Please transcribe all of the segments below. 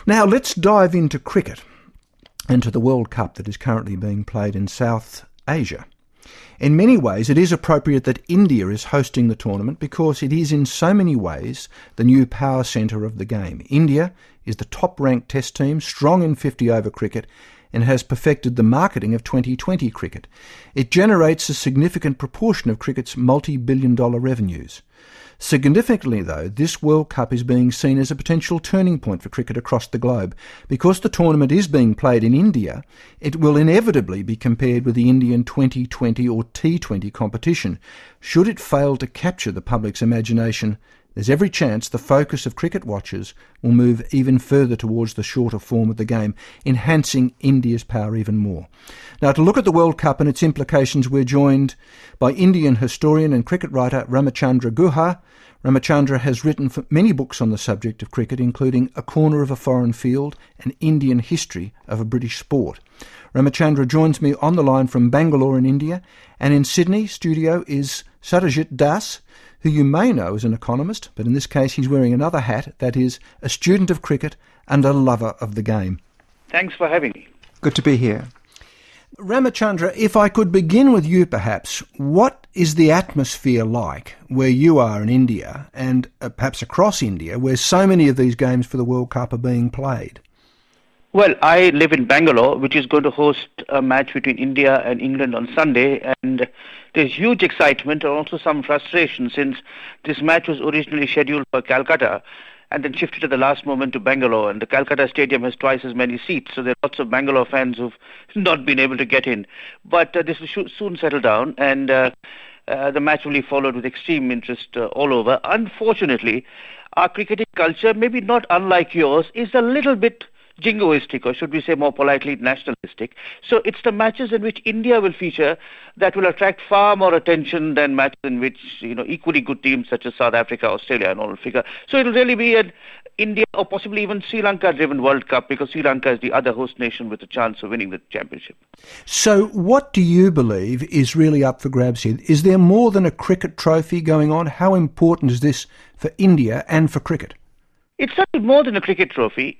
Now let's dive into cricket and to the World Cup that is currently being played in South Asia. In many ways, it is appropriate that India is hosting the tournament because it is in so many ways the new power centre of the game. India is the top-ranked test team, strong in 50-over cricket, and has perfected the marketing of 2020 cricket. It generates a significant proportion of cricket's multi-billion-dollar revenues. Significantly, though, this World Cup is being seen as a potential turning point for cricket across the globe. Because the tournament is being played in India, it will inevitably be compared with the Indian 2020 or T20 competition. Should it fail to capture the public's imagination, there's every chance the focus of cricket watchers will move even further towards the shorter form of the game, enhancing India's power even more. Now, to look at the World Cup and its implications, we're joined by Indian historian and cricket writer Ramachandra Guha. Ramachandra has written many books on the subject of cricket, including A Corner of a Foreign Field, an Indian history of a British sport. Ramachandra joins me on the line from Bangalore in India, and in Sydney studio is Satyajit Das, who you may know as an economist, but in this case he's wearing another hat, that is, a student of cricket and a lover of the game. Thanks for having me. Good to be here. Ramachandra, if I could begin with you perhaps, what is the atmosphere like where you are in India and perhaps across India where so many of these games for the World Cup are being played? Well, I live in Bangalore, which is going to host a match between India and England on Sunday, and there's huge excitement and also some frustration since this match was originally scheduled for Calcutta and then shifted at the last moment to Bangalore, and the Calcutta stadium has twice as many seats, so there are lots of Bangalore fans who've not been able to get in. But this will soon settle down, and the match will be followed with extreme interest all over. Unfortunately, our cricketing culture, maybe not unlike yours, is a little bit jingoistic, or should we say more politely, nationalistic. So it's the matches in which India will feature that will attract far more attention than matches in which, equally good teams such as South Africa, Australia and all will figure. So it'll really be an India or possibly even Sri Lanka-driven World Cup, because Sri Lanka is the other host nation with a chance of winning the championship. So what do you believe is really up for grabs here? Is there more than a cricket trophy going on? How important is this for India and for cricket? It's certainly more than a cricket trophy.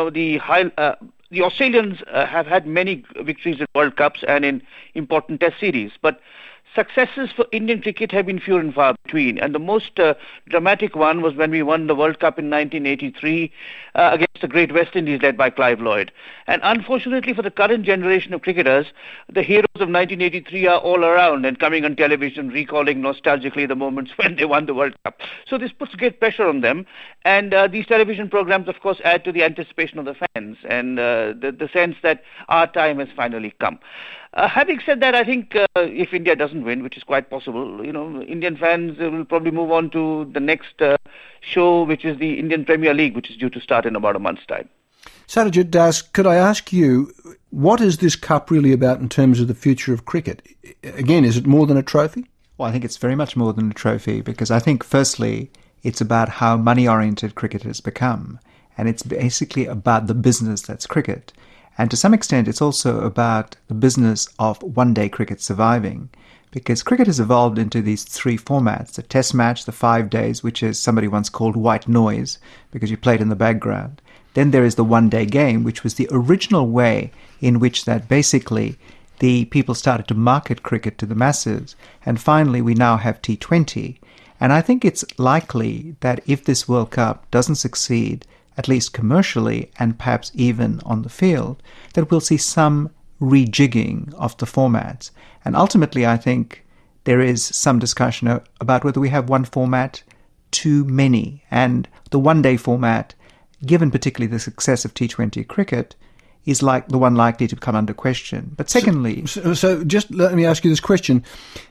The Australians have had many victories in World Cups and in important test series, but successes for Indian cricket have been few and far between, and the most dramatic one was when we won the World Cup in 1983 against the great West Indies led by Clive Lloyd. And unfortunately for the current generation of cricketers, the heroes of 1983 are all around and coming on television, recalling nostalgically the moments when they won the World Cup. So this puts great pressure on them, and these television programs of course add to the anticipation of the fans and the sense that our time has finally come. Having said that, I think if India doesn't win, which is quite possible, Indian fans will probably move on to the next show, which is the Indian Premier League, which is due to start in about a month's time. Satyajit Das, could I ask you, what is this cup really about in terms of the future of cricket? Again, is it more than a trophy? Well, I think it's very much more than a trophy, because I think, firstly, it's about how money-oriented cricket has become, and it's basically about the business that's cricket. And to some extent, it's also about the business of one-day cricket surviving, because cricket has evolved into these three formats: the test match, the 5 days, which is somebody once called white noise, because you play it in the background. Then there is the one-day game, which was the original way in which that basically the people started to market cricket to the masses. And finally, we now have T20. And I think it's likely that if this World Cup doesn't succeed, at least commercially and perhaps even on the field, that we'll see some rejigging of the formats. And ultimately, I think there is some discussion about whether we have one format too many. And the one-day format, given particularly the success of T20 cricket, is like the one likely to come under question. But secondly... So just let me ask you this question.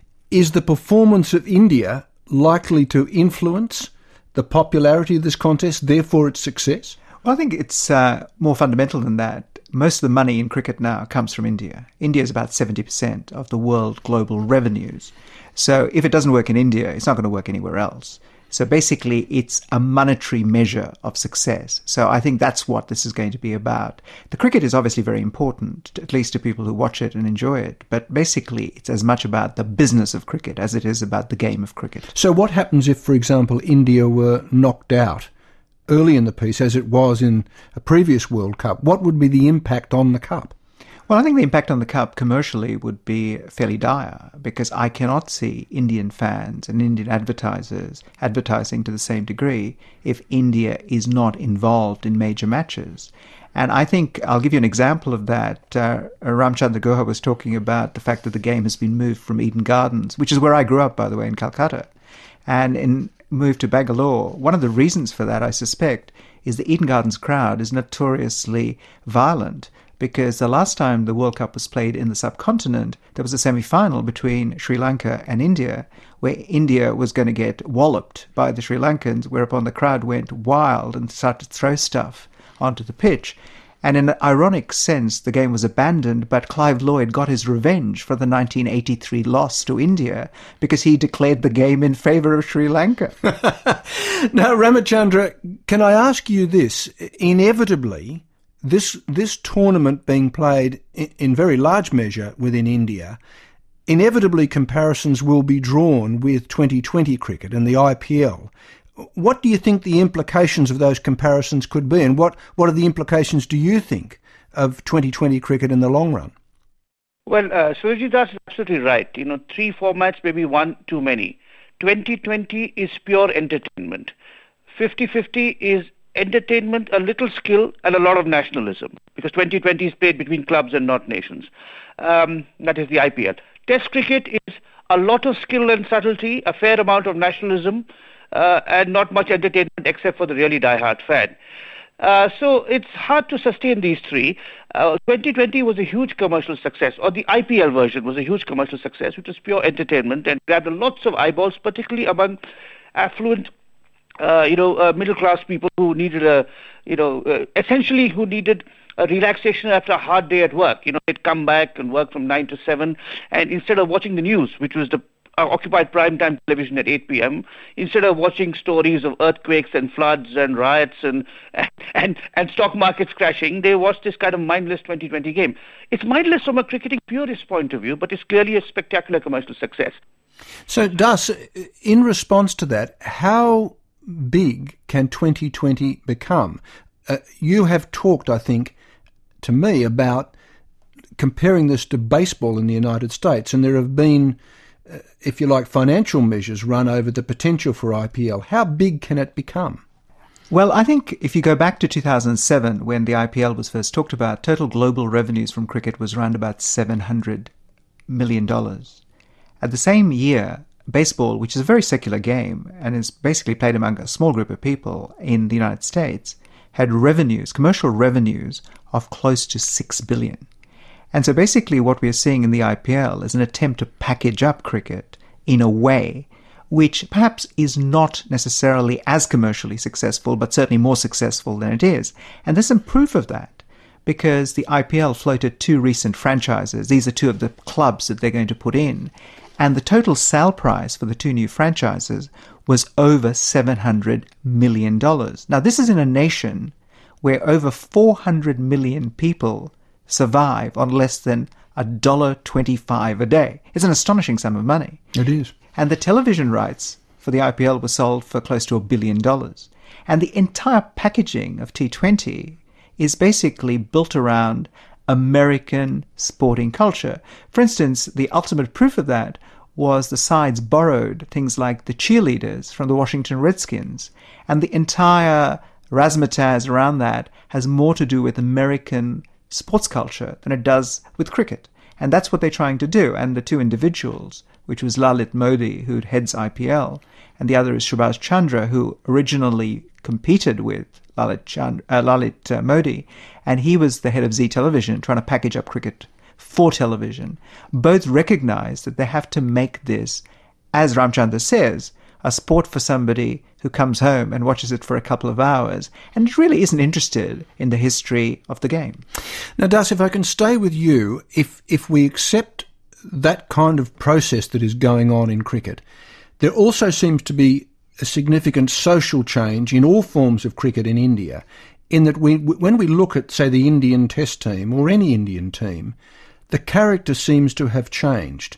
Is the performance of India likely to influence the popularity of this contest, therefore its success? Well, I think it's more fundamental than that. Most of the money in cricket now comes from India. India is about 70% of the world global revenues. So if it doesn't work in India, it's not going to work anywhere else. So basically, it's a monetary measure of success. So I think that's what this is going to be about. The cricket is obviously very important, at least to people who watch it and enjoy it. But basically, it's as much about the business of cricket as it is about the game of cricket. So what happens if, for example, India were knocked out early in the piece, as it was in a previous World Cup, what would be the impact on the Cup? Well, I think the impact on the Cup commercially would be fairly dire, because I cannot see Indian fans and Indian advertisers advertising to the same degree if India is not involved in major matches. And I think I'll give you an example of that. Ramchandra Guha was talking about the fact that the game has been moved from Eden Gardens, which is where I grew up, by the way, in Calcutta, and moved to Bangalore. One of the reasons for that, I suspect, is the Eden Gardens crowd is notoriously violent, because the last time the World Cup was played in the subcontinent, there was a semi-final between Sri Lanka and India, where India was going to get walloped by the Sri Lankans, whereupon the crowd went wild and started to throw stuff onto the pitch. And in an ironic sense, the game was abandoned, but Clive Lloyd got his revenge for the 1983 loss to India because he declared the game in favour of Sri Lanka. Now, Ramachandra, can I ask you this? Inevitably, this tournament being played in very large measure within India, inevitably comparisons will be drawn with 2020 cricket and the IPL. What do you think the implications of those comparisons could be, and what are the implications, do you think, of 2020 cricket in the long run? Well, Surajit Das is absolutely right. 3 formats, maybe one too many. 2020 is pure entertainment. 50-50 is entertainment, a little skill, and a lot of nationalism, because 2020 is played between clubs and not nations. That is the IPL. Test cricket is a lot of skill and subtlety, a fair amount of nationalism, and not much entertainment except for the really die-hard fan. So it's hard to sustain these three. 2020 was a huge commercial success, or the IPL version was a huge commercial success, which was pure entertainment and grabbed lots of eyeballs, particularly among affluent, middle-class people who needed essentially who needed a relaxation after a hard day at work. They'd come back and work from 9 to 7, and instead of watching the news, which was the occupied primetime television at 8 p.m., instead of watching stories of earthquakes and floods and riots and stock markets crashing, they watched this kind of mindless 2020 game. It's mindless from a cricketing purist point of view, but it's clearly a spectacular commercial success. So, Das, in response to that, how big can 2020 become? You have talked, I think, to me about comparing this to baseball in the United States, and there have been, if you like, financial measures run over the potential for IPL. How big can it become? Well, I think if you go back to 2007, when the IPL was first talked about, total global revenues from cricket was around about $700 million. At the same year, baseball, which is a very secular game and is basically played among a small group of people in the United States, had revenues, commercial revenues, of close to $6 billion. And so basically what we are seeing in the IPL is an attempt to package up cricket in a way which perhaps is not necessarily as commercially successful, but certainly more successful than it is. And there's some proof of that, because the IPL floated 2 recent franchises. These are 2 of the clubs that they're going to put in. And the total sale price for the 2 new franchises was over $700 million. Now, this is in a nation where over 400 million people survive on less than $1.25 a day. It's an astonishing sum of money. It is. And the television rights for the IPL were sold for close to $1 billion. And the entire packaging of T20 is basically built around American sporting culture. For instance, the ultimate proof of that was the sides borrowed things like the cheerleaders from the Washington Redskins, and the entire razzmatazz around that has more to do with American sports culture than it does with cricket. And that's what they're trying to do. And the 2 individuals, which was Lalit Modi, who heads IPL, and the other is Subhash Chandra, who originally competed with Lalit Modi, and he was the head of Zee Television, trying to package up cricket for television. Both recognize that they have to make this, as Ramchandra says, a sport for somebody who comes home and watches it for a couple of hours and really isn't interested in the history of the game. Now, Das, if I can stay with you, if we accept that kind of process that is going on in cricket, there also seems to be a significant social change in all forms of cricket in India, in that when we look at, say, the Indian Test team or any Indian team, the character seems to have changed.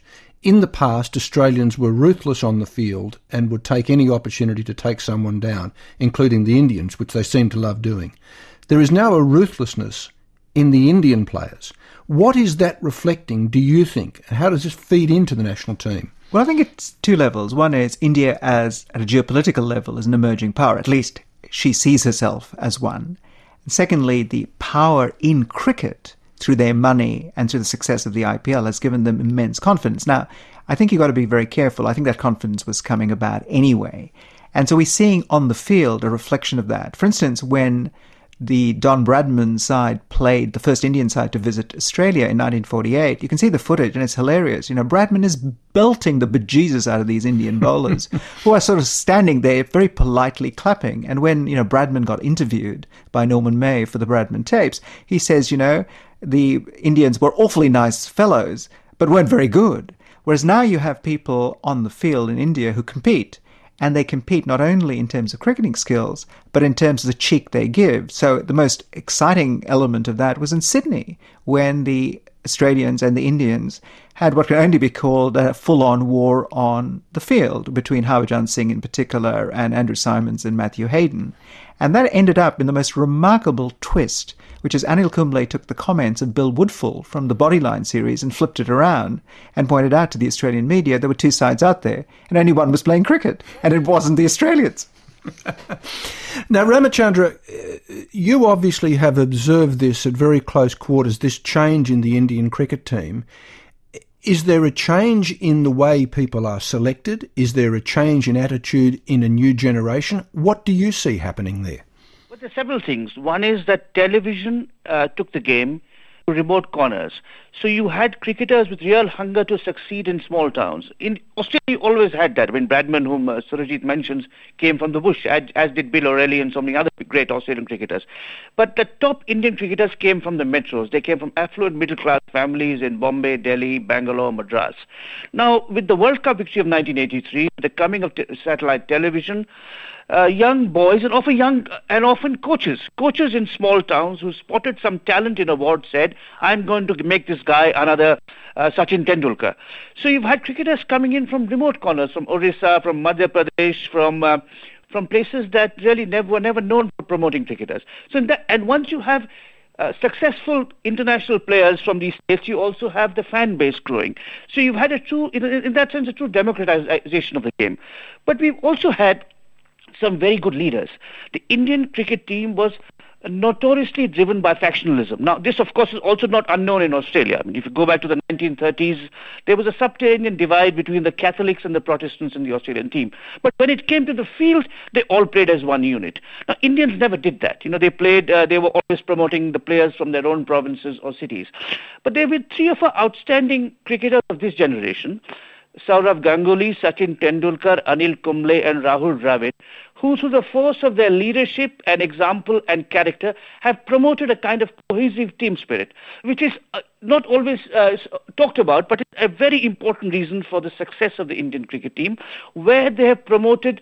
in the past, Australians were ruthless on the field and would take any opportunity to take someone down, including the Indians, which they seem to love doing. There is now a ruthlessness in the Indian players. What is that reflecting, do you think? And how does this feed into the national team? Well, I think it's two levels. One is India as, at a geopolitical level, as an emerging power. At least she sees herself as one. And secondly, the power in cricket through their money and through the success of the IPL has given them immense confidence. Now, I think you've got to be very careful. I think that confidence was coming about anyway. And so we're seeing on the field a reflection of that. For instance, when the Don Bradman side played the first Indian side to visit Australia in 1948, you can see the footage and it's hilarious. You know, Bradman is belting the bejesus out of these Indian bowlers who are sort of standing there very politely clapping. And when, you know, Bradman got interviewed by Norman May for the Bradman tapes, he says, you know, the Indians were awfully nice fellows, but weren't very good. Whereas now you have people on the field in India who compete. And they compete not only in terms of cricketing skills, but in terms of the cheek they give. So the most exciting element of that was in Sydney, when the Australians and the Indians had what can only be called a full-on war on the field between Harbhajan Singh in particular and Andrew Symonds and Matthew Hayden. And that ended up in the most remarkable twist, which is Anil Kumble took the comments of Bill Woodfull from the Bodyline series and flipped it around and pointed out to the Australian media there were two sides out there and only one was playing cricket, and it wasn't the Australians. Now, Ramachandra, you obviously have observed this at very close quarters, this change in the Indian cricket team. Is there a change in the way people are selected? Is there a change in attitude in a new generation? What do you see happening there? Well, there are several things. One is that television took the game to remote corners. So you had cricketers with real hunger to succeed in small towns. In Australia, you always had that. When Bradman, whom Surajit mentions, came from the bush, as did Bill O'Reilly and so many other great Australian cricketers. But the top Indian cricketers came from the metros. They came from affluent middle-class families in Bombay, Delhi, Bangalore, Madras. Now, with the World Cup victory of 1983, the coming of satellite television, young boys and often coaches in small towns who spotted some talent in a ward said, I'm going to make this guy another Sachin Tendulkar. So you've had cricketers coming in from remote corners, from Orissa, from Madhya Pradesh, from places that really were never known for promoting cricketers. So and once you have successful international players from these states, you also have the fan base growing. So you've had in that sense, a true democratization of the game. But we've also had some very good leaders. The Indian cricket team was notoriously driven by factionalism. Now, this, of course, is also not unknown in Australia. I mean, if you go back to the 1930s, there was a subterranean divide between the Catholics and the Protestants in the Australian team. But when it came to the field, they all played as one unit. Now, Indians never did that. You know, they were always promoting the players from their own provinces or cities. But there were three or four outstanding cricketers of this generation, Sourav Ganguly, Sachin Tendulkar, Anil Kumble and Rahul Dravid, who through the force of their leadership and example and character have promoted a kind of cohesive team spirit, which is not always talked about, but it's a very important reason for the success of the Indian cricket team, where they have promoted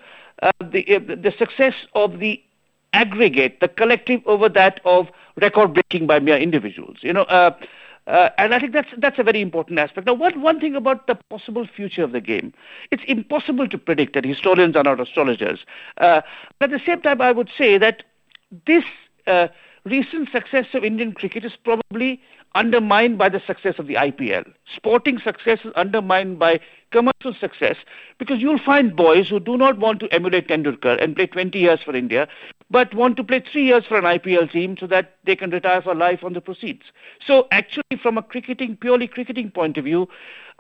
the success of the aggregate, the collective, over that of record breaking by mere individuals. You know, and I think that's a very important aspect. Now, one thing about the possible future of the game, it's impossible to predict, and historians are not astrologers. But at the same time, I would say that this recent success of Indian cricket is probably undermined by the success of the IPL. Sporting success is undermined by commercial success, because you'll find boys who do not want to emulate Tendulkar and play 20 years for India, but want to play 3 years for an IPL team so that they can retire for life on the proceeds. So actually, from a purely cricketing point of view,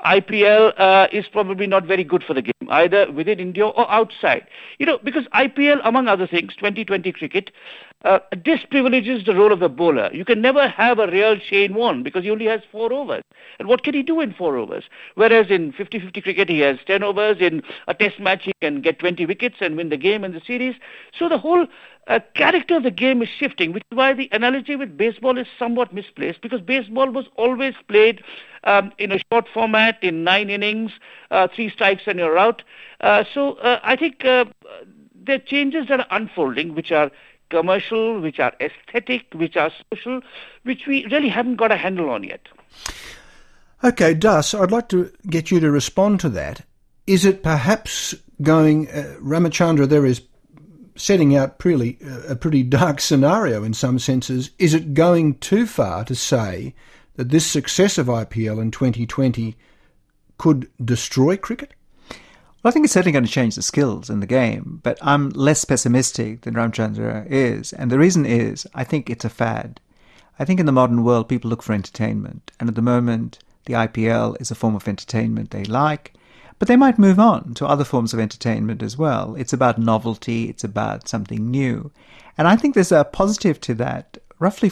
IPL is probably not very good for the game, either within India or outside. You know, because IPL, among other things, 2020 cricket, disprivileges the role of the bowler. You can never have a real Shane Warne because he only has 4 overs. And what can he do in 4 overs? Whereas in 50-50 cricket, he has 10 overs. In a test match, he can get 20 wickets and win the game and the series. So the whole character of the game is shifting, which is why the analogy with baseball is somewhat misplaced, because baseball was always played in a short format, in 9 innings, 3 strikes and you're out. So I think there are changes that are unfolding, which are commercial, which are aesthetic, which are social, which we really haven't got a handle on yet. Okay, Das, I'd like to get you to respond to that. Is it perhaps going... Ramachandra there is setting out a pretty dark scenario in some senses. Is it going too far to say that this successive IPL in 2020 could destroy cricket? Well, I think it's certainly going to change the skills in the game, but I'm less pessimistic than Ramachandra is. And the reason is, I think it's a fad. I think in the modern world, people look for entertainment. And at the moment, the IPL is a form of entertainment they like. But they might move on to other forms of entertainment as well. It's about novelty. It's about something new. And I think there's a positive to that. Roughly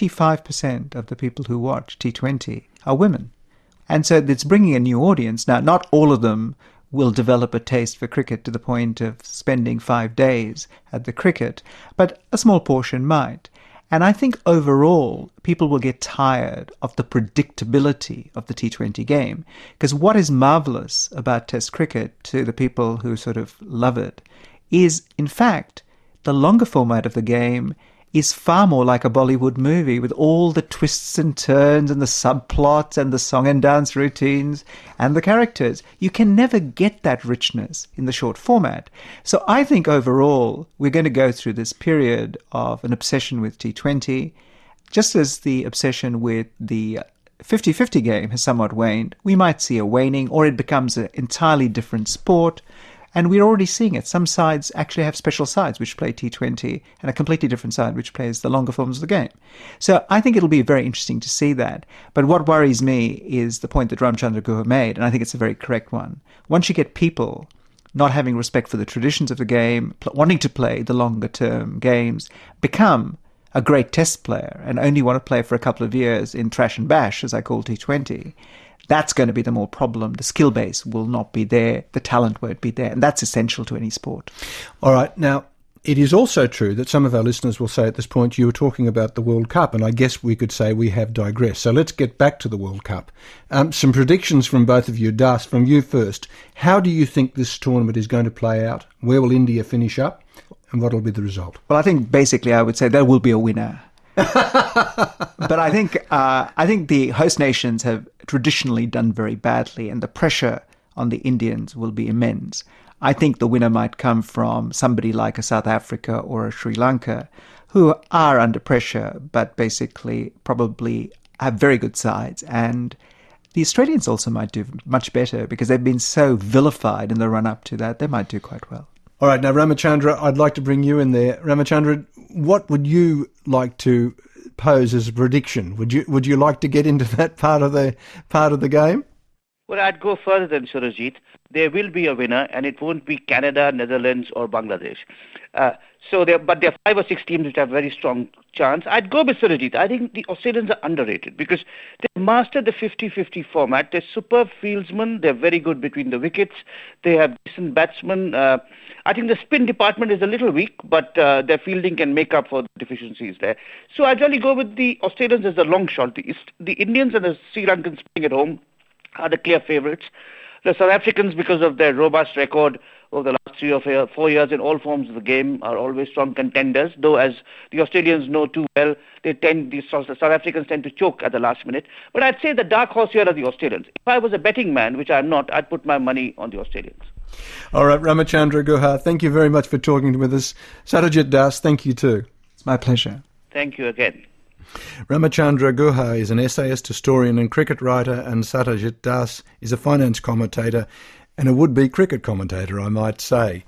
45% of the people who watch T20 are women. And so it's bringing a new audience. Now, not all of them will develop a taste for cricket to the point of spending 5 days at the cricket, but a small portion might. And I think overall, people will get tired of the predictability of the T20 game. Because what is marvellous about Test cricket to the people who sort of love it is, in fact, the longer format of the game is far more like a Bollywood movie with all the twists and turns and the subplots and the song and dance routines and the characters. You can never get that richness in the short format. So I think overall we're going to go through this period of an obsession with T20, just as the obsession with the 50-50 game has somewhat waned. We might see a waning, or it becomes an entirely different sport. And we're already seeing it. Some sides actually have special sides which play T20 and a completely different side which plays the longer forms of the game. So I think it'll be very interesting to see that. But what worries me is the point that Ramachandra Guha made, and I think it's a very correct one. Once you get people not having respect for the traditions of the game, wanting to play the longer term games, become a great test player and only want to play for a couple of years in trash and bash, as I call T20, that's going to be the more problem. The skill base will not be there. The talent won't be there. And that's essential to any sport. All right. Now, it is also true that some of our listeners will say at this point, you were talking about the World Cup, and I guess we could say we have digressed. So let's get back to the World Cup. Some predictions from both of you. Das, from you first. How do you think this tournament is going to play out? Where will India finish up? And what will be the result? Well, I think basically I would say there will be a winner. But I think the host nations have traditionally done very badly, and the pressure on the Indians will be immense. I think the winner might come from somebody like a South Africa or a Sri Lanka, who are under pressure, but basically probably have very good sides. And the Australians also might do much better because they've been so vilified in the run-up to that. They might do quite well. All right, now Ramachandra, I'd like to bring you in there. Ramachandra, what would you like to pose as a prediction? Would you like to get into that part of the game? Well, I'd go further than Surajit. There will be a winner, and it won't be Canada, Netherlands, or Bangladesh. But there are 5 or 6 teams which have very strong chance. I'd go with Surajit. I think the Australians are underrated because they've mastered the 50-50 format. They're superb fieldsmen. They're very good between the wickets. They have decent batsmen. I think the spin department is a little weak, but their fielding can make up for the deficiencies there. So I'd really go with the Australians as the long shot. The Indians and the Sri Lankans playing at home are the clear favourites. The South Africans, because of their robust record over the last 3 or 4 years in all forms of the game, are always strong contenders, though as the Australians know too well, the South Africans tend to choke at the last minute. But I'd say the dark horse here are the Australians. If I was a betting man, which I'm not, I'd put my money on the Australians. All right, Ramachandra Guha, thank you very much for talking with us. Satyajit Das, thank you too. It's my pleasure. Thank you again. Ramachandra Guha is an essayist, historian and cricket writer, and Satyajit Das is a finance commentator and a would-be cricket commentator, I might say.